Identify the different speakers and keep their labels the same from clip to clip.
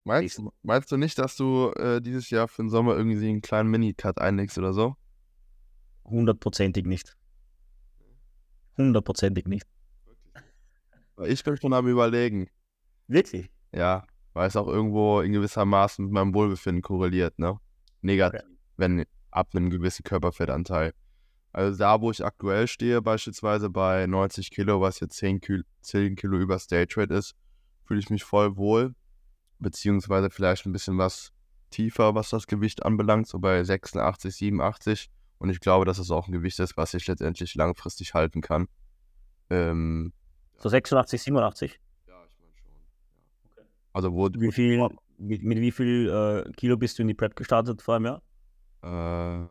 Speaker 1: Meinst du nicht, dass du dieses Jahr für den Sommer irgendwie einen kleinen Mini-Cut einlegst oder so?
Speaker 2: Hundertprozentig nicht. Hundertprozentig nicht.
Speaker 1: Weil ich bin schon am Überlegen.
Speaker 2: Wirklich?
Speaker 1: Ja, weil es auch irgendwo in gewisser Maßen mit meinem Wohlbefinden korreliert, ne?
Speaker 2: Okay.
Speaker 1: Negativ, wenn ab einem gewissen Körperfettanteil. Also da, wo ich aktuell stehe, beispielsweise bei 90 Kilo, was jetzt 10 Kilo über Stage Rate ist, fühle ich mich voll wohl, beziehungsweise vielleicht ein bisschen was tiefer, was das Gewicht anbelangt, so bei 86, 87. Und ich glaube, dass es auch ein Gewicht ist, was ich letztendlich langfristig halten kann. Ähm,
Speaker 2: So 86, 87?
Speaker 1: ja, ich meine schon. Ja. Also wo
Speaker 2: Mit wie viel Kilo bist du in die Prep gestartet vor einem Jahr?
Speaker 1: äh,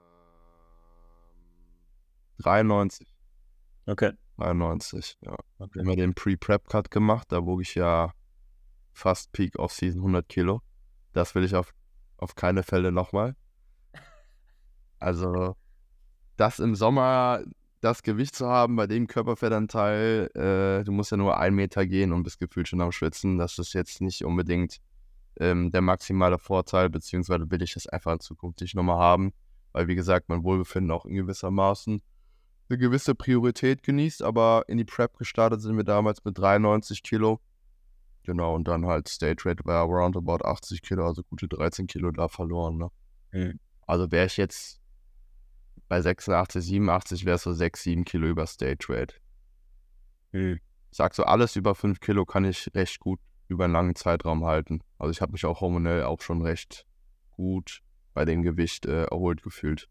Speaker 1: 93.
Speaker 2: Okay.
Speaker 1: 93, ja.
Speaker 2: Okay.
Speaker 1: Haben wir den Pre-Prep-Cut gemacht, da wog ich ja fast Peak Off-Season 100 Kilo. Das will ich auf keine Fälle nochmal. Also, das im Sommer, das Gewicht zu haben bei dem Körperfettanteil, du musst ja nur 1 Meter gehen und bist gefühlt schon am Schwitzen. Das ist jetzt nicht unbedingt der maximale Vorteil, beziehungsweise will ich das einfach in Zukunft nicht nochmal haben, weil wie gesagt, mein Wohlbefinden auch in gewissermaßen eine gewisse Priorität genießt, aber in die Prep gestartet sind wir damals mit 93 Kilo. Genau, und dann halt Stage Rate war roundabout 80 Kilo, also gute 13 Kilo da verloren, ne?
Speaker 2: Mhm.
Speaker 1: Also wäre ich jetzt bei 86, 87, wäre es so 6, 7 Kilo über Stage Rate.
Speaker 2: Mhm.
Speaker 1: Ich sag so, alles über 5 Kilo kann ich recht gut über einen langen Zeitraum halten. Also ich habe mich auch hormonell auch schon recht gut bei dem Gewicht erholt gefühlt.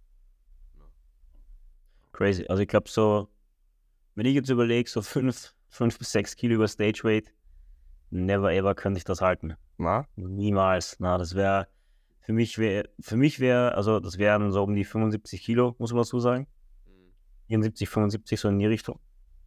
Speaker 2: Crazy. Also ich glaube so, wenn ich jetzt überlege, so 5 bis 6 Kilo über Stage Weight, never ever könnte ich das halten.
Speaker 1: Na?
Speaker 2: Niemals. Na, das wäre, also das wären so um die 75 Kilo, muss man so sagen. 74, 75, so in die Richtung.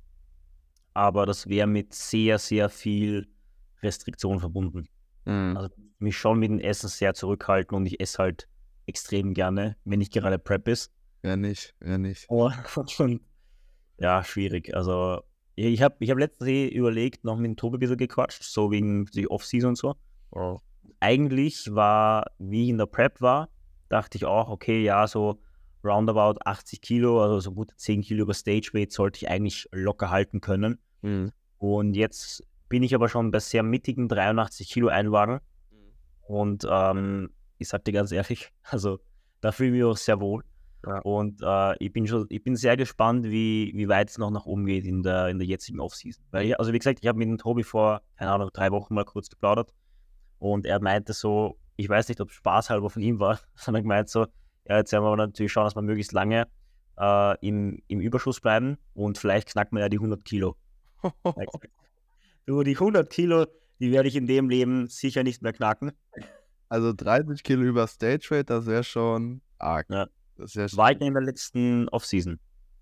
Speaker 2: Aber das wäre mit sehr, sehr viel Restriktion verbunden.
Speaker 1: Mhm.
Speaker 2: Also mich schon mit dem Essen sehr zurückhalten und ich esse halt extrem gerne, wenn nicht gerade Prep ist.
Speaker 1: Wer nicht, wer nicht.
Speaker 2: Aber schon, ja, schwierig. Also ich hab letztens überlegt, noch mit dem Tobi ein bisschen gequatscht, so wegen die Off-Season und so.
Speaker 1: Oh.
Speaker 2: Eigentlich war, wie ich in der Prep war, dachte ich auch, okay, ja, so roundabout 80 Kilo, also so gute 10 Kilo über Stage Weight sollte ich eigentlich locker halten können.
Speaker 1: Mhm.
Speaker 2: Und jetzt bin ich aber schon bei sehr mittigen 83 Kilo Einwagen. Und ich sag dir ganz ehrlich, also da fühle ich mich auch sehr wohl.
Speaker 1: Ja.
Speaker 2: Und ich bin sehr gespannt, wie weit es noch nach oben geht in der jetzigen Offseason. Weil, also wie gesagt, ich habe mit dem Tobi vor, keine Ahnung, 3 Wochen mal kurz geplaudert und er meinte so, ich weiß nicht, ob es spaßhalber von ihm war, sondern gemeint so, ja, jetzt werden wir aber natürlich schauen, dass wir möglichst lange im Überschuss bleiben und vielleicht knackt man ja die 100 Kilo. Du, die 100 Kilo, die werde ich in dem Leben sicher nicht mehr knacken.
Speaker 1: Also 30 Kilo über Stage Rate, das wäre schon arg.
Speaker 2: Ja.
Speaker 1: Das wäre
Speaker 2: War ich in der letzten Offseason.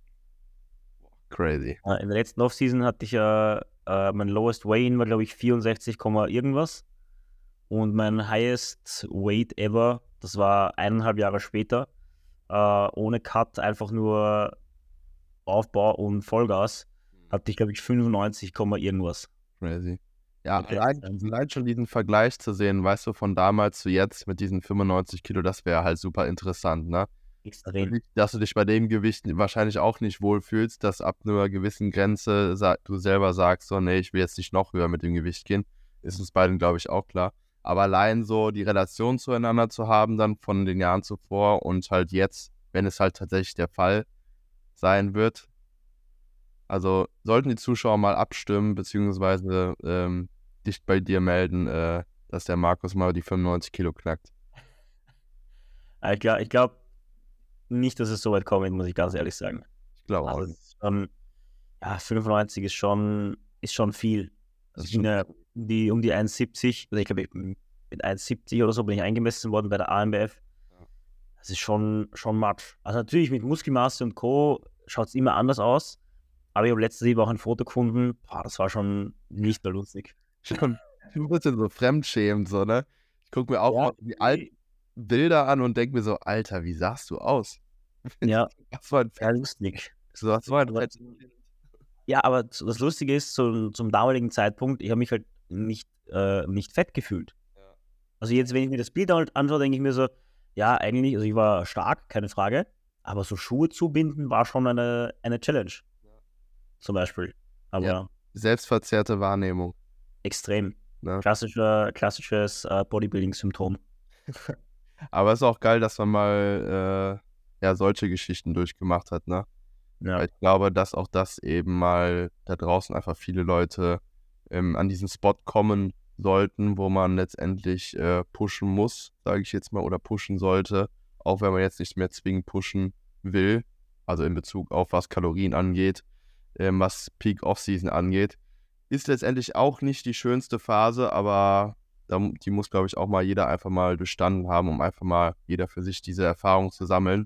Speaker 1: crazy.
Speaker 2: In der letzten Offseason hatte ich mein Lowest Weigh-In war, glaube ich, 64, irgendwas. Und mein Highest Weight ever, das war 1,5 Jahre später, ohne Cut, einfach nur Aufbau und Vollgas, hatte ich, glaube ich, 95, irgendwas.
Speaker 1: Crazy. Ja,
Speaker 2: Okay.
Speaker 1: allein schon diesen Vergleich zu sehen, weißt du, von damals zu jetzt mit diesen 95 Kilo, das wäre halt super interessant, ne?
Speaker 2: Extrem.
Speaker 1: Dass du dich bei dem Gewicht wahrscheinlich auch nicht wohlfühlst, dass ab einer gewissen Grenze du selber sagst, so, nee, ich will jetzt nicht noch höher mit dem Gewicht gehen, ist uns beiden, glaube ich, auch klar. Aber allein so die Relation zueinander zu haben, dann von den Jahren zuvor und halt jetzt, wenn es halt tatsächlich der Fall sein wird. Also sollten die Zuschauer mal abstimmen, beziehungsweise dich bei dir melden, dass der Markus mal die 95 Kilo knackt.
Speaker 2: Ich glaube nicht, dass es so weit kommt, muss ich ganz ehrlich sagen.
Speaker 1: Ich glaube auch
Speaker 2: Also,
Speaker 1: nicht.
Speaker 2: ja, 95 ist schon viel.
Speaker 1: Das
Speaker 2: Also
Speaker 1: ist
Speaker 2: ich bin ja um die 1,70, also ich glaube, mit 1,70 oder so bin ich eingemessen worden bei der ANBF.
Speaker 1: Ja.
Speaker 2: Das ist schon much. Also natürlich mit Muskelmasse und Co. schaut es immer anders aus. Aber ich habe letztens auch ein Foto gefunden, das war schon nicht mehr lustig.
Speaker 1: schon ein bisschen so fremdschämend, so, ne? Ich gucke mir auch
Speaker 2: Ja,
Speaker 1: mal die alten Bilder an und denke mir so, Alter, wie sahst du aus?
Speaker 2: ja,
Speaker 1: Was war ein
Speaker 2: sehr lustig.
Speaker 1: was war ein
Speaker 2: Aber,
Speaker 1: Fett?
Speaker 2: ja, aber das Lustige ist, zum damaligen Zeitpunkt, ich habe mich halt nicht fett gefühlt.
Speaker 1: Ja.
Speaker 2: Also jetzt, wenn ich mir das Bild anschaue, denke ich mir so, ja, eigentlich, also ich war stark, keine Frage, aber so Schuhe zubinden war schon eine Challenge, zum Beispiel. Aber
Speaker 1: Ja. Selbstverzerrte Wahrnehmung.
Speaker 2: extrem.
Speaker 1: Ne?
Speaker 2: Klassisches Bodybuilding-Symptom.
Speaker 1: Aber es ist auch geil, dass man mal solche Geschichten durchgemacht hat, ne?
Speaker 2: Ja.
Speaker 1: Weil ich glaube, dass auch das eben mal da draußen einfach viele Leute an diesen Spot kommen sollten, wo man letztendlich pushen muss, sage ich jetzt mal, oder pushen sollte, auch wenn man jetzt nicht mehr zwingend pushen will, also in Bezug auf was Kalorien angeht, was Peak Off-Season angeht. Ist letztendlich auch nicht die schönste Phase, aber die muss, glaube ich, auch mal jeder einfach mal durchstanden haben, um einfach mal jeder für sich diese Erfahrung zu sammeln.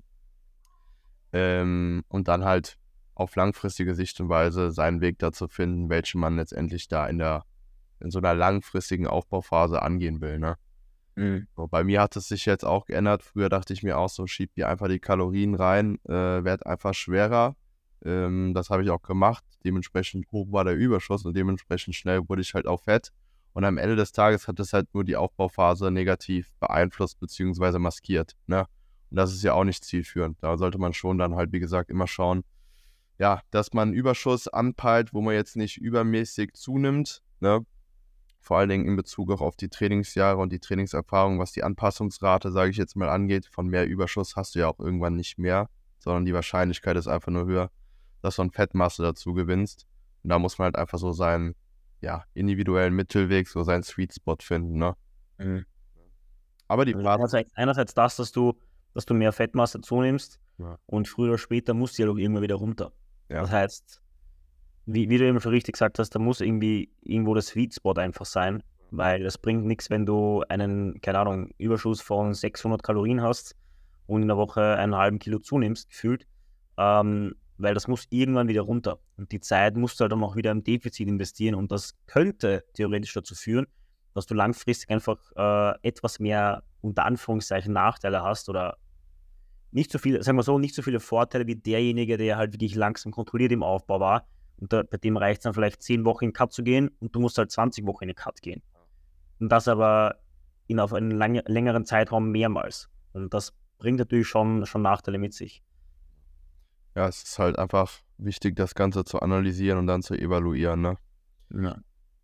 Speaker 1: Und dann halt auf langfristige Sicht und Weise seinen Weg dazu finden, welchen man letztendlich da in so einer langfristigen Aufbauphase angehen will, ne?
Speaker 2: Mhm.
Speaker 1: So, bei mir hat es sich jetzt auch geändert. Früher dachte ich mir auch so, schieb dir einfach die Kalorien rein, werd einfach schwerer. Das habe ich auch gemacht. Dementsprechend hoch war der Überschuss und dementsprechend schnell wurde ich halt auch fett. Und am Ende des Tages hat es halt nur die Aufbauphase negativ beeinflusst bzw. maskiert, ne? Und das ist ja auch nicht zielführend. Da sollte man schon dann halt, wie gesagt, immer schauen, ja, dass man einen Überschuss anpeilt, wo man jetzt nicht übermäßig zunimmt, ne? Vor allen Dingen in Bezug auch auf die Trainingsjahre und die Trainingserfahrung, was die Anpassungsrate, sage ich jetzt mal, angeht. Von mehr Überschuss hast du ja auch irgendwann nicht mehr, sondern die Wahrscheinlichkeit ist einfach nur höher, dass du an Fettmasse dazu gewinnst. Und da muss man halt einfach so seinen, individuellen Mittelweg, so seinen Sweet Spot finden, ne?
Speaker 2: Mhm.
Speaker 1: Aber die
Speaker 2: Also einerseits das, dass du mehr Fettmasse zunimmst,
Speaker 1: Ja.
Speaker 2: und früher oder später musst du ja doch irgendwann wieder runter.
Speaker 1: Ja.
Speaker 2: Das heißt, wie du eben schon richtig gesagt hast, da muss irgendwie irgendwo der Sweet Spot einfach sein, weil es bringt nichts, wenn du einen, keine Ahnung, Überschuss von 600 Kalorien hast und in der Woche einen halben Kilo zunimmst, gefühlt, weil das muss irgendwann wieder runter. Und die Zeit musst du halt dann auch wieder im Defizit investieren und das könnte theoretisch dazu führen, dass du langfristig einfach etwas mehr, unter Anführungszeichen, Nachteile hast oder nicht so viele, sagen wir so, nicht so viele Vorteile wie derjenige, der halt wirklich langsam kontrolliert im Aufbau war. Und bei dem reicht es dann vielleicht 10 Wochen in den Cut zu gehen und du musst halt 20 Wochen in den Cut gehen. Und das aber auf einen längeren Zeitraum mehrmals. Und das bringt natürlich schon Nachteile mit sich.
Speaker 1: Ja, es ist halt einfach wichtig, das Ganze zu analysieren und dann zu evaluieren, ne?
Speaker 2: Ja.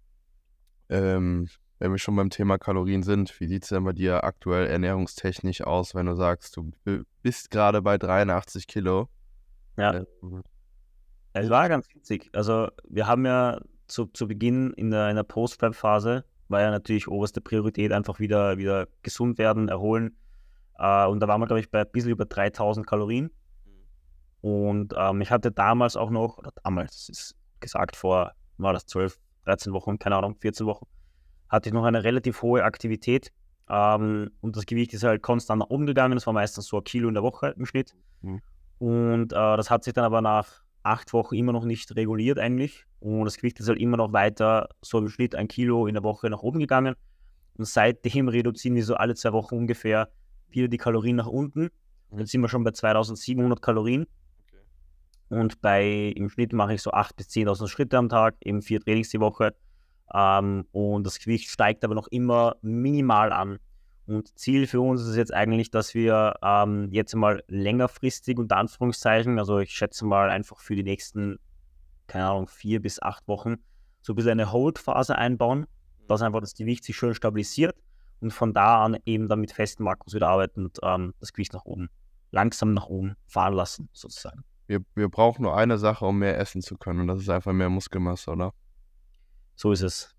Speaker 1: Wenn wir schon beim Thema Kalorien sind, wie sieht es denn bei dir aktuell ernährungstechnisch aus, wenn du sagst, du bist gerade bei 83 Kilo?
Speaker 2: Ja. Es war ganz witzig. Also wir haben ja zu Beginn in der Post-Prep-Phase war ja natürlich oberste Priorität einfach wieder gesund werden, erholen. Und da waren wir, glaube ich, bei ein bisschen über 3000 Kalorien. Und ich hatte damals auch noch, oder damals, das ist gesagt, war das 12, 13 Wochen, keine Ahnung, 14 Wochen, hatte ich noch eine relativ hohe Aktivität. Und das Gewicht ist halt konstant nach oben gegangen. Das war meistens so 1 Kilo in der Woche im Schnitt.
Speaker 1: Mhm.
Speaker 2: Und das hat sich dann aber nach 8 Wochen immer noch nicht reguliert eigentlich. Und das Gewicht ist halt immer noch weiter so im Schnitt 1 Kilo in der Woche nach oben gegangen. Und seitdem reduzieren wir so alle 2 Wochen ungefähr wieder die Kalorien nach unten. Jetzt sind wir schon bei 2700 Kalorien. Und im Schnitt mache ich so 8.000 bis 10.000 Schritte am Tag, eben 4 Trainings die Woche. Und das Gewicht steigt aber noch immer minimal an. Und Ziel für uns ist es jetzt eigentlich, dass wir jetzt mal längerfristig, unter Anführungszeichen, also ich schätze mal einfach für die nächsten, keine Ahnung, 4 bis 8 Wochen, so ein bisschen eine Hold-Phase einbauen, dass einfach das Gewicht sich schön stabilisiert und von da an eben dann mit festen Makros wieder arbeiten und das Gewicht langsam nach oben fahren lassen, sozusagen.
Speaker 1: Wir brauchen nur eine Sache, um mehr essen zu können, und das ist einfach mehr Muskelmasse, oder?
Speaker 2: So ist es.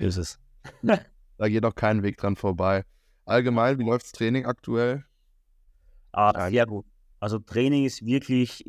Speaker 1: Da geht auch kein Weg dran vorbei. Allgemein, wie läuft das Training aktuell?
Speaker 2: Sehr gut. Also Training ist wirklich,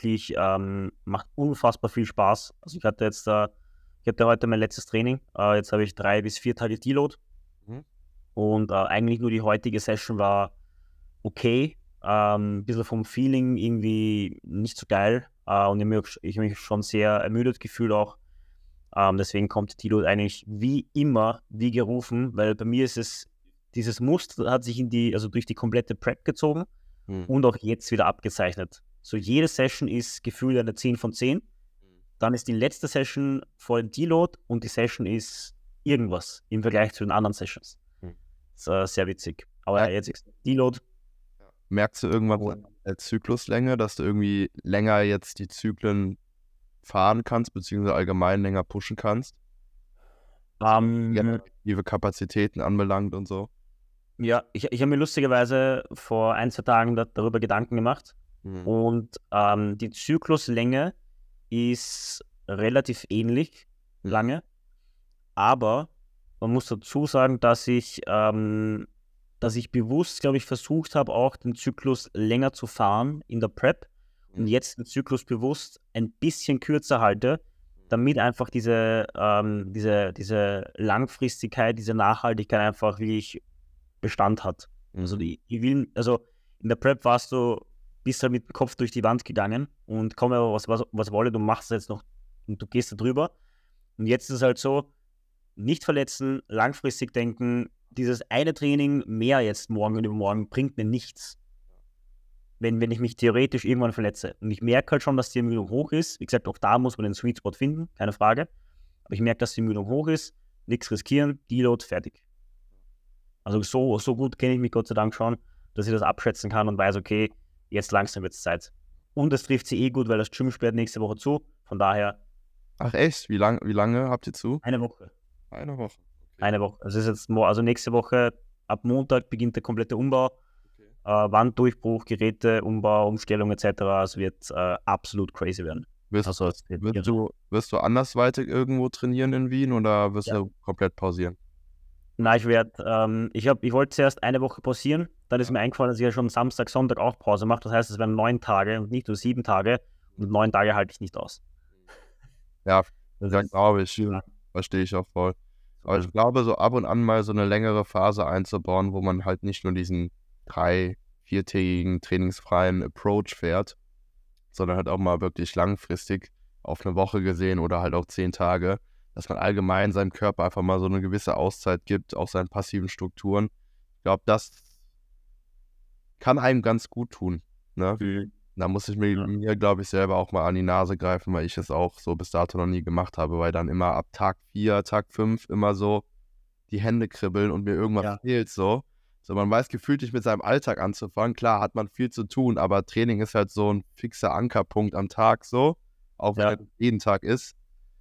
Speaker 2: macht unfassbar viel Spaß. Also ich hatte heute mein letztes Training. Jetzt habe ich 3 bis 4 Tage Deload.
Speaker 1: Mhm.
Speaker 2: Und eigentlich nur die heutige Session war okay. Ein bisschen vom Feeling irgendwie nicht so geil. Und ich habe mich schon sehr ermüdet gefühlt auch. Deswegen kommt Deload eigentlich wie immer, wie gerufen, weil bei mir ist es, dieses Muster hat sich durch die komplette Prep gezogen und auch jetzt wieder abgezeichnet. So jede Session ist gefühlt eine 10 von 10. Dann ist die letzte Session vor dem Deload und die Session ist irgendwas im Vergleich zu den anderen Sessions. sehr witzig. Aber jetzt Deload.
Speaker 1: Merkst du irgendwann der Zykluslänge, dass du irgendwie länger jetzt die Zyklen fahren kannst, beziehungsweise allgemein länger pushen kannst? Generative Kapazitäten anbelangt und so.
Speaker 2: Ja, ich habe mir lustigerweise vor 1-2 Tagen darüber Gedanken gemacht. Und die Zykluslänge ist relativ ähnlich lange, aber man muss dazu sagen, dass ich bewusst, glaube ich, versucht habe, auch den Zyklus länger zu fahren in der Prep und jetzt den Zyklus bewusst ein bisschen kürzer halte, damit einfach diese Langfristigkeit, diese Nachhaltigkeit einfach wirklich Bestand hat. Also in der Prep bist halt mit dem Kopf durch die Wand gegangen und komm aber was wolle, du machst es jetzt noch und du gehst da drüber. Und jetzt ist es halt so, nicht verletzen, langfristig denken, dieses eine Training mehr jetzt morgen und übermorgen bringt mir nichts, wenn ich mich theoretisch irgendwann verletze. Und ich merke halt schon, dass die Ermüdung hoch ist. Wie gesagt, auch da muss man den Sweet Spot finden, keine Frage. Aber ich merke, dass die Ermüdung hoch ist, nichts riskieren, Deload, fertig. Also so gut kenne ich mich Gott sei Dank schon, dass ich das abschätzen kann und weiß, okay, jetzt langsam wird es Zeit. Und es trifft sie gut, weil das Gym sperrt nächste Woche zu. Von daher.
Speaker 1: Ach echt? Wie lange habt ihr zu?
Speaker 2: Eine Woche.
Speaker 1: Eine Woche. Okay.
Speaker 2: Eine Woche. Also ist jetzt nächste Woche, ab Montag beginnt der komplette Umbau. Okay. Wanddurchbruch, Geräte, Umbau, Umstellung etc. Es wird absolut crazy werden.
Speaker 1: Wirst du andersweitig irgendwo trainieren in Wien oder wirst du komplett pausieren?
Speaker 2: Nein, ich wollte zuerst eine Woche pausieren, dann ist mir eingefallen, dass ich ja schon Samstag, Sonntag auch Pause mache. Das heißt, es werden 9 Tage und nicht nur 7 Tage und 9 Tage halte ich nicht aus.
Speaker 1: Ja, das glaube ich. Verstehe ich auch voll. Aber ich glaube, so ab und an mal so eine längere Phase einzubauen, wo man halt nicht nur diesen 3-4-tägigen trainingsfreien Approach fährt, sondern halt auch mal wirklich langfristig auf eine Woche gesehen oder halt auch 10 Tage, dass man allgemein seinem Körper einfach mal so eine gewisse Auszeit gibt, auch seinen passiven Strukturen. Ich glaube, das kann einem ganz gut tun. Ne? Da muss ich mir, glaube ich, selber auch mal an die Nase greifen, weil ich es auch so bis dato noch nie gemacht habe, weil dann immer ab Tag 4, Tag 5 immer so die Hände kribbeln und mir irgendwas fehlt so. So, man weiß gefühlt nicht mit seinem Alltag anzufangen. Klar, hat man viel zu tun, aber Training ist halt so ein fixer Ankerpunkt am Tag so, auch wenn er jeden Tag ist,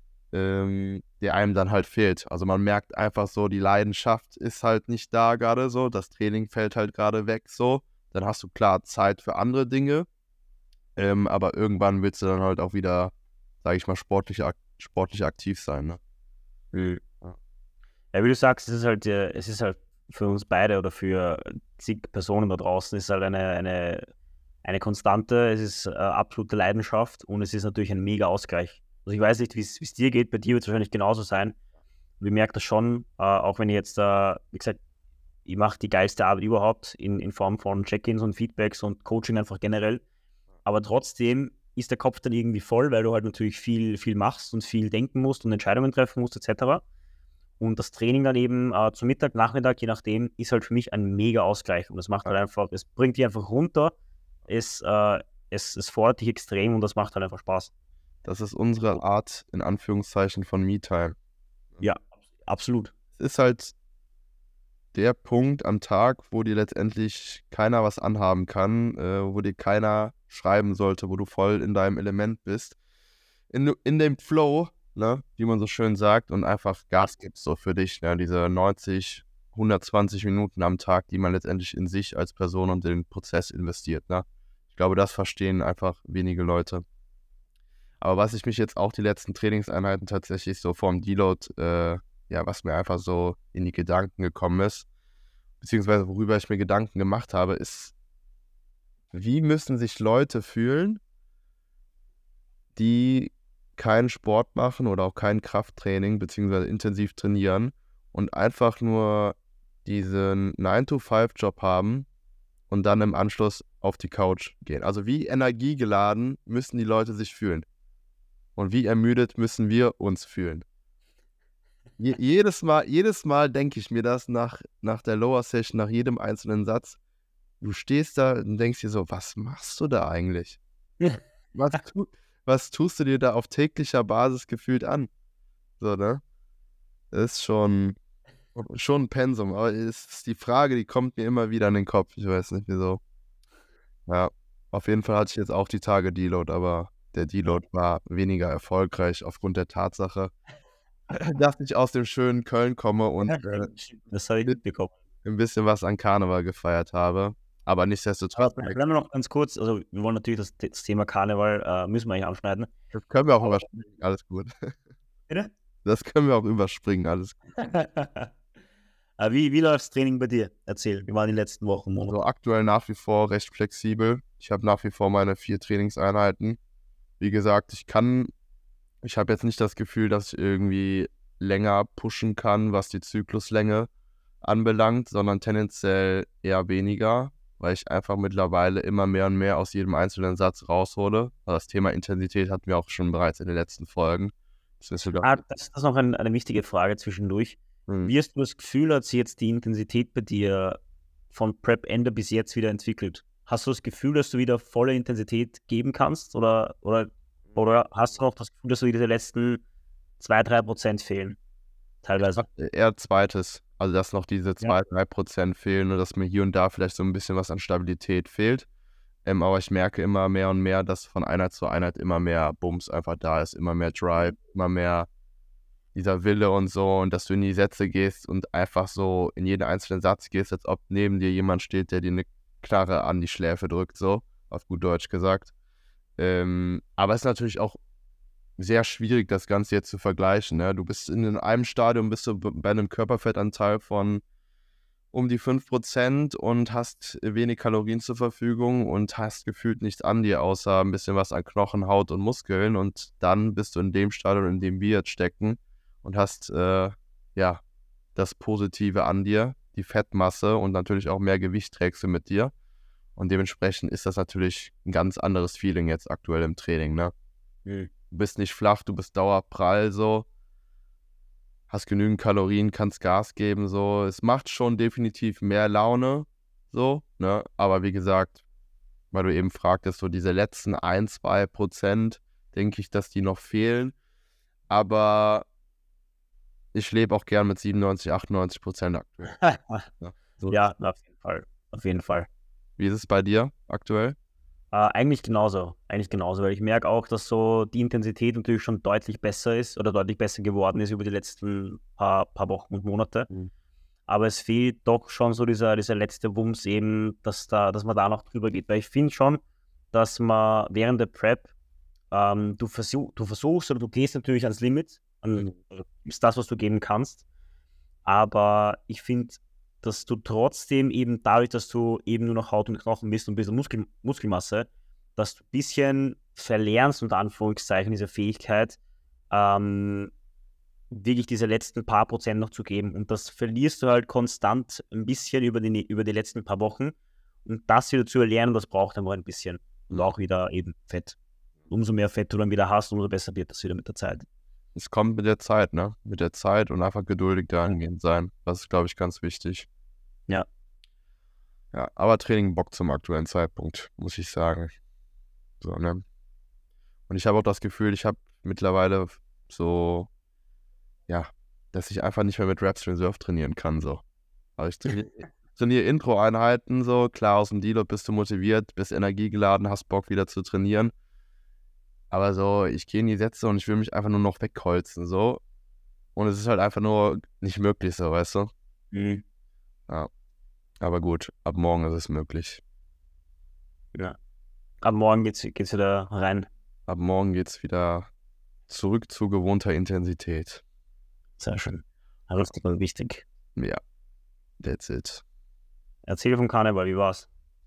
Speaker 1: der einem dann halt fehlt. Also man merkt einfach so, die Leidenschaft ist halt nicht da gerade so, das Training fällt halt gerade weg so. Dann hast du klar Zeit für andere Dinge, aber irgendwann willst du dann halt auch wieder, sage ich mal, sportlich aktiv sein. Ne?
Speaker 2: Ja, wie du sagst, es ist halt für uns beide oder für zig Personen da draußen ist halt eine Konstante, es ist absolute Leidenschaft und es ist natürlich ein mega Ausgleich. Also ich weiß nicht, wie es dir geht, bei dir wird es wahrscheinlich genauso sein. Ich merke das schon, auch wenn ich jetzt, wie gesagt, ich mache die geilste Arbeit überhaupt in Form von Check-ins und Feedbacks und Coaching einfach generell. Aber trotzdem ist der Kopf dann irgendwie voll, weil du halt natürlich viel machst und viel denken musst und Entscheidungen treffen musst etc. Und das Training dann eben zum Mittag, Nachmittag, je nachdem, ist halt für mich ein mega Ausgleich. Und das macht halt einfach, es bringt dich einfach runter, es fordert dich extrem und das macht halt einfach Spaß.
Speaker 1: Das ist unsere Art, in Anführungszeichen, von Me-Time.
Speaker 2: Ja, absolut.
Speaker 1: Es ist halt der Punkt am Tag, wo dir letztendlich keiner was anhaben kann, wo dir keiner schreiben sollte, wo du voll in deinem Element bist. In dem Flow, ne, wie man so schön sagt, und einfach Gas gibst so für dich. Ne, diese 90, 120 Minuten am Tag, die man letztendlich in sich als Person und den Prozess investiert. Ne? Ich glaube, das verstehen einfach wenige Leute. Aber was ich mich jetzt auch die letzten Trainingseinheiten tatsächlich so vorm Deload, was mir einfach so in die Gedanken gekommen ist, beziehungsweise worüber ich mir Gedanken gemacht habe, ist, wie müssen sich Leute fühlen, die keinen Sport machen oder auch kein Krafttraining, beziehungsweise intensiv trainieren und einfach nur diesen 9-to-5-Job haben und dann im Anschluss auf die Couch gehen. Also wie energiegeladen müssen die Leute sich fühlen? Und wie ermüdet müssen wir uns fühlen? Jedes Mal denke ich mir das nach der Lower Session, nach jedem einzelnen Satz. Du stehst da und denkst dir so, was machst du da eigentlich? Was tust du dir da auf täglicher Basis gefühlt an? So, ne? Das ist schon Schon ein Pensum, aber es ist die Frage, die kommt mir immer wieder in den Kopf. Ich weiß nicht wieso. Ja, auf jeden Fall hatte ich jetzt auch die Tage Deload, aber der Deload war weniger erfolgreich aufgrund der Tatsache, dass ich aus dem schönen Köln komme und
Speaker 2: Das habe ich mitbekommen.
Speaker 1: ein bisschen was an Karneval gefeiert habe. Aber nichtsdestotrotz,
Speaker 2: Bleiben wir noch ganz kurz, also wir wollen natürlich das Thema Karneval, müssen wir eigentlich anschneiden.
Speaker 1: das können wir auch überspringen, alles gut.
Speaker 2: Bitte?
Speaker 1: Das können wir auch überspringen, alles gut.
Speaker 2: Wie läuft das Training bei dir? Erzähl, wie waren die letzten Wochen, Monate?
Speaker 1: Also aktuell nach wie vor recht flexibel. Ich habe nach wie vor meine 4 Trainingseinheiten. Wie gesagt, ich habe jetzt nicht das Gefühl, dass ich irgendwie länger pushen kann, was die Zykluslänge anbelangt, sondern tendenziell eher weniger, weil ich einfach mittlerweile immer mehr und mehr aus jedem einzelnen Satz raushole. Also das Thema Intensität hatten wir auch schon bereits in den letzten Folgen. Das ist
Speaker 2: Das ist noch eine wichtige Frage zwischendurch. Wie hast du das Gefühl, hat sich jetzt die Intensität bei dir von Prep-Ende bis jetzt wieder entwickelt? Hast du das Gefühl, dass du wieder volle Intensität geben kannst? Oder hast du noch das Gefühl, dass so diese letzten 2-3% fehlen? Teilweise.
Speaker 1: eher zweites, also dass noch diese 2-3% fehlen und dass mir hier und da vielleicht so ein bisschen was an Stabilität fehlt. Aber ich merke immer mehr und mehr, dass von Einheit zu Einheit immer mehr Bums einfach da ist, immer mehr Drive, immer mehr dieser Wille und so, und dass du in die Sätze gehst und einfach so in jeden einzelnen Satz gehst, als ob neben dir jemand steht, der dir eine Knarre an die Schläfe drückt, so, auf gut Deutsch gesagt. Aber es ist natürlich auch sehr schwierig, das Ganze jetzt zu vergleichen. Ne? Du bist in einem Stadium, bist du bei einem Körperfettanteil von um die 5% und hast wenig Kalorien zur Verfügung und hast gefühlt nichts an dir, außer ein bisschen was an Knochen, Haut und Muskeln. Und dann bist du in dem Stadium, in dem wir jetzt stecken und hast das Positive an dir, die Fettmasse, und natürlich auch mehr Gewicht trägst du mit dir. Und dementsprechend ist das natürlich ein ganz anderes Feeling jetzt aktuell im Training, ne? Du bist nicht flach, du bist dauerprall so, hast genügend Kalorien, kannst Gas geben, so. Es macht schon definitiv mehr Laune, so, ne? Aber wie gesagt, weil du eben fragtest, so diese letzten 1-2%, denke ich, dass die noch fehlen. Aber ich lebe auch gern mit 97-98% aktuell.
Speaker 2: Ja, auf jeden Fall. Auf jeden Fall.
Speaker 1: Wie ist es bei dir aktuell?
Speaker 2: Eigentlich genauso, weil ich merke auch, dass so die Intensität natürlich schon deutlich besser ist oder deutlich besser geworden ist über die letzten paar Wochen und Monate. Aber es fehlt doch schon so dieser letzte Wumms eben, dass man da noch drüber geht. Weil ich finde schon, dass man während der Prep, du versuchst oder du gehst natürlich ans Limit, ist das, was du geben kannst. Aber ich finde, dass du trotzdem eben dadurch, dass du eben nur noch Haut und Knochen bist und ein bisschen Muskelmasse, dass du ein bisschen verlernst, unter Anführungszeichen, diese Fähigkeit, wirklich diese letzten paar Prozent noch zu geben. Und das verlierst du halt konstant ein bisschen über die letzten paar Wochen. Und das wieder zu erlernen, das braucht einfach ein bisschen. Und auch wieder eben Fett. Umso mehr Fett du dann wieder hast, umso besser wird das wieder mit der Zeit.
Speaker 1: Es kommt mit der Zeit, ne? Mit der Zeit und einfach geduldig dahingehend sein. Das ist, glaube ich, ganz wichtig.
Speaker 2: Ja.
Speaker 1: Ja, aber Training bockt zum aktuellen Zeitpunkt, muss ich sagen. So, ne? Und ich habe auch das Gefühl, ich habe mittlerweile so, ja, dass ich einfach nicht mehr mit Reps Reserve trainieren kann, so. Aber ich trainiere Intro-Einheiten, so, klar, aus dem Deload bist du motiviert, bist energiegeladen, hast Bock wieder zu trainieren. Aber so, ich gehe in die Sätze und ich will mich einfach nur noch wegholzen, so. Und es ist halt einfach nur nicht möglich, so, weißt du? Ja. Aber gut, ab morgen ist es möglich.
Speaker 2: Ja. Ab morgen geht's wieder rein.
Speaker 1: Ab morgen geht's wieder zurück zu gewohnter Intensität.
Speaker 2: Sehr schön. Richtig und wichtig.
Speaker 1: Ja, that's it.
Speaker 2: Erzähl vom Karneval, wie war's?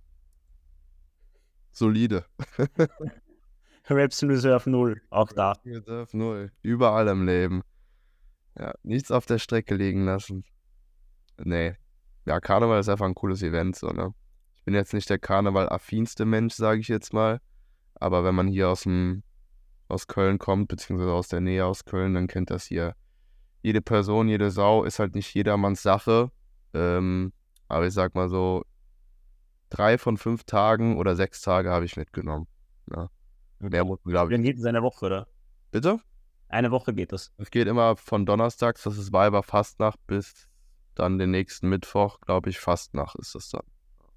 Speaker 1: Solide.
Speaker 2: Reps in Reserve 0, auch da.
Speaker 1: Reserve 0, überall im Leben. Ja, nichts auf der Strecke liegen lassen. Nee. Ja, Karneval ist einfach ein cooles Event, so, ne? Ich bin jetzt nicht der Karneval-affinste Mensch, sage ich jetzt mal. Aber wenn man hier aus Köln kommt, beziehungsweise aus der Nähe aus Köln, dann kennt das hier jede Person, jede Sau, ist halt nicht jedermanns Sache. Aber ich sag mal so, 3 von 5 Tagen oder 6 Tage habe ich mitgenommen. Ja. Mehr muss man, glaube ich.
Speaker 2: Dann geht es eine Woche, oder?
Speaker 1: Bitte?
Speaker 2: Eine Woche geht das.
Speaker 1: Es geht immer von donnerstags, das ist Weiberfastnacht, bis dann den nächsten Mittwoch, glaube ich, Fastnacht ist das dann.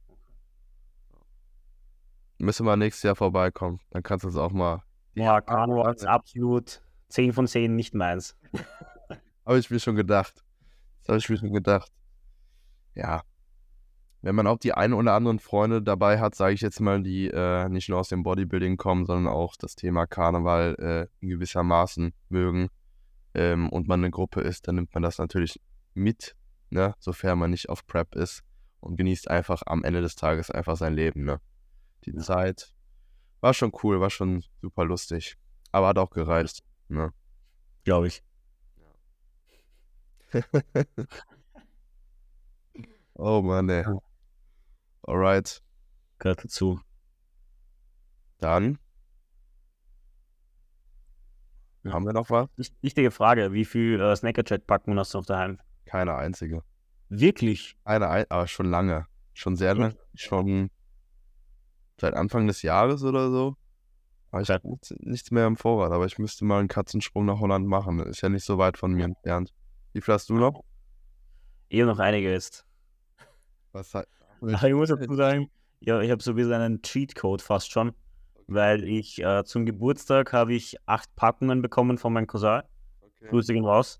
Speaker 1: Müssen wir nächstes Jahr vorbeikommen. Dann kannst du es auch mal.
Speaker 2: Ja, Karneval ist absolut 10 von 10 nicht meins.
Speaker 1: Habe ich mir schon gedacht. Das habe ich mir schon gedacht. Ja. Wenn man auch die ein oder anderen Freunde dabei hat, sage ich jetzt mal, die nicht nur aus dem Bodybuilding kommen, sondern auch das Thema Karneval in gewissermaßen mögen und man eine Gruppe ist, dann nimmt man das natürlich mit, ne? Sofern man nicht auf Prep ist und genießt einfach am Ende des Tages einfach sein Leben, ne? Die Zeit war schon cool, war schon super lustig, aber hat auch gereicht, ne?
Speaker 2: Glaube ich.
Speaker 1: Oh Mann, ey. Alright.
Speaker 2: Gehört dazu.
Speaker 1: Dann haben wir noch was?
Speaker 2: Wichtige Frage, wie viel Snackerjack-Packungen hast du auf daheim?
Speaker 1: Keine einzige.
Speaker 2: Wirklich?
Speaker 1: Aber schon lange. Schon sehr lange. Schon seit Anfang des Jahres oder so. Aber ich habe nichts mehr im Vorrat. Aber ich müsste mal einen Katzensprung nach Holland machen. Ist ja nicht so weit von mir entfernt. Wie viel hast du noch?
Speaker 2: Noch einige jetzt.
Speaker 1: Was halt,
Speaker 2: Ich muss dazu sagen, ja, ich habe so ein bisschen einen Cheatcode fast schon, weil ich zum Geburtstag habe ich 8 Packungen bekommen von meinem Cousin.
Speaker 1: Okay.
Speaker 2: Grüße gehen raus.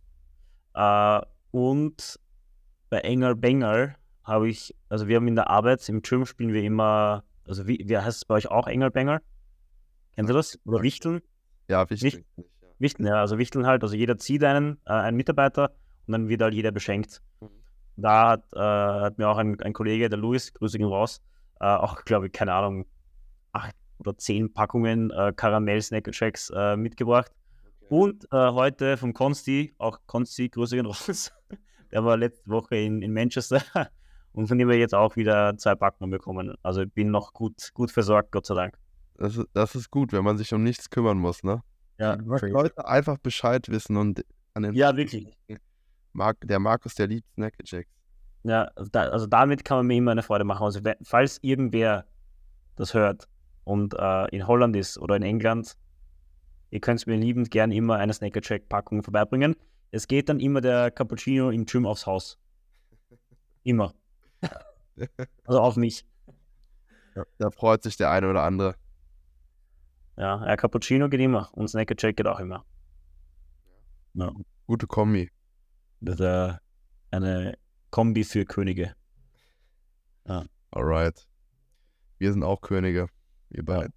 Speaker 2: Und bei Engel Bengal habe ich, also wir haben in der Arbeit, im Gym spielen wir immer, also wie heißt es bei euch auch Engel Bengal? Kennst du das? Oder Wichteln?
Speaker 1: Ja, wichtig.
Speaker 2: Wichteln, ja, also Wichteln halt, also jeder zieht einen Mitarbeiter und dann wird halt jeder beschenkt. Da hat mir auch ein Kollege, der Luis, Grüße gehen raus, auch, glaube ich, keine Ahnung, 8 oder 10 Packungen Karamell-Snack-Shacks mitgebracht. Okay. Und heute vom Konsti, auch Konsti, Grüße gehen raus, der war letzte Woche in Manchester und von dem wir jetzt auch wieder 2 Packungen bekommen. Also ich bin noch gut versorgt, Gott sei Dank.
Speaker 1: Das ist gut, wenn man sich um nichts kümmern muss, ne?
Speaker 2: Ja,
Speaker 1: die Leute einfach Bescheid wissen und an den
Speaker 2: wirklich.
Speaker 1: Der Markus, der liebt Snackjacks.
Speaker 2: Ja, also damit kann man mir immer eine Freude machen. Also falls irgendwer das hört und in Holland ist oder in England, ihr könnt es mir liebend gern immer eine Snackerjack-Packung vorbeibringen. Es geht dann immer der Cappuccino im Gym aufs Haus. Immer. Also auf mich.
Speaker 1: Ja, da freut sich der eine oder andere.
Speaker 2: Ja, Cappuccino geht immer und Snackerjack geht auch immer. Ja.
Speaker 1: Gute Kombi.
Speaker 2: Das ist eine Kombi für Könige. Ja.
Speaker 1: Alright. Wir sind auch Könige. Wir beide.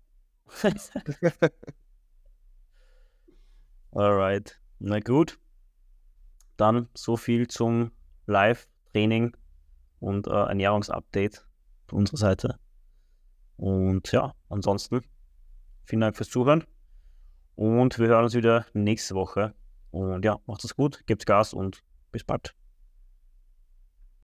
Speaker 2: Alright. Na gut. Dann so viel zum Live-Training und Ernährungsupdate von unserer Seite. Und ja, ansonsten vielen Dank fürs Zuhören. Und wir hören uns wieder nächste Woche. Und ja, macht es gut, gebt Gas und bis bald.